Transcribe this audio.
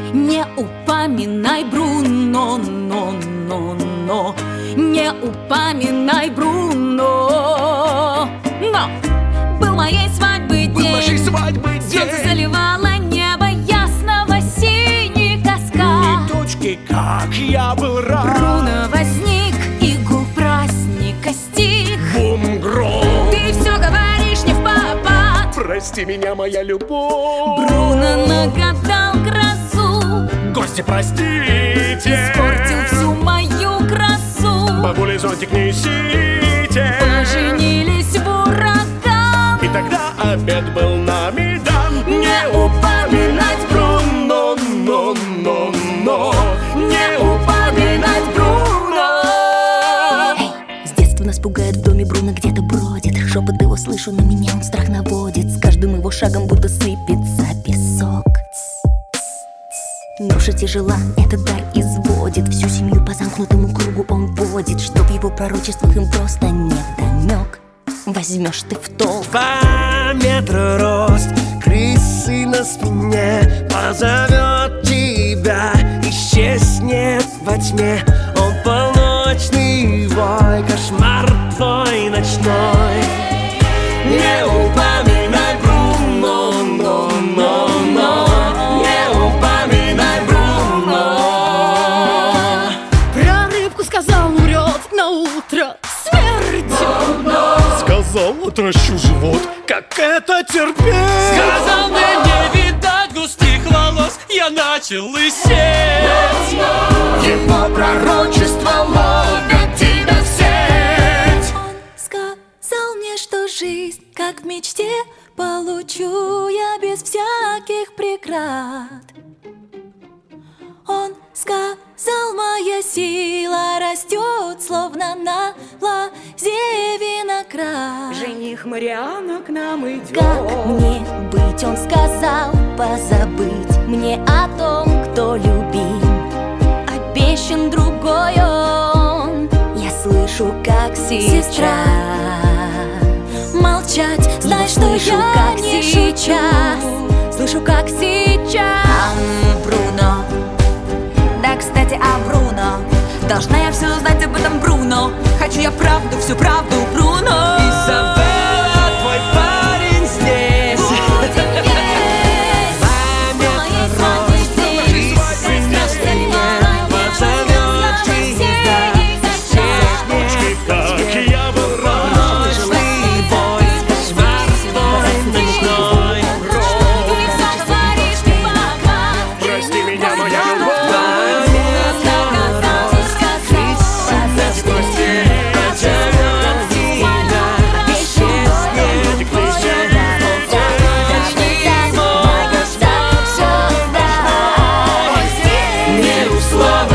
Не упоминай Бруно, но не упоминай Бруно. Но был моей свадьбы день, солнце заливало небо ясного синий-тоска. И точки, как я был рад. Бруно возник, игу праздника стих. Бум-гром. Ты все говоришь не впопад. Прости меня, моя любовь. Бруно нагадал грозу. Гости, простите. Испортил всю мою красу. Бабули, зонтик несите. Поженились в ураган. И тогда обед был нами дан. Не упоминать Бруно, но не упоминать Бруно. Эй, с детства нас пугает, в доме Бруно где-то бродит. Шепот его слышу, на меня он страх наводит. С каждым его шагом будто сыпется песок. Ноша тяжела, этот дар изводит. Всю семью по замкнутому кругу он водит. Что в его пророчествах им просто невдомёк. Возьмешь ты в толк. 2 метра рост, крысы на спине. Позовет тебя, исчезнет во тьме. Он полночный вой, кошмар твой ночной. Не упоминай Бруно, не упоминай Бруно. Про рыбку сказал, умрет на утро смертью. Сказал, отращу живот, как это терпеть. Сказал, мне не видать густых волос, я начал лысеть. Его пророчество ловит тебя в сеть. Он сказал мне, что жизнь, как в мечте, получу я без всяких преград. Он сказал, моя сила растет, словно на лозе виноград. Жених Мариана к нам идет. Как мне быть, он сказал, позабыть мне о том, кто любим. Обещан другой он, я слышу, как сейчас. Молчать, знай, что слышу, я как не сейчас. шучу. Слышу, как сейчас. Бруно. Да, кстати, о Бруно. Должна я все знать об этом Бруно. Хочу я правду, всю правду, Бруно. Изабелла, твой парень здесь. Будем есть. На моей свадьбе здесь. Позовет тебя, как я был рад. Ночный бой, кошмар твой ночной. Прости меня, моя любовь. Слава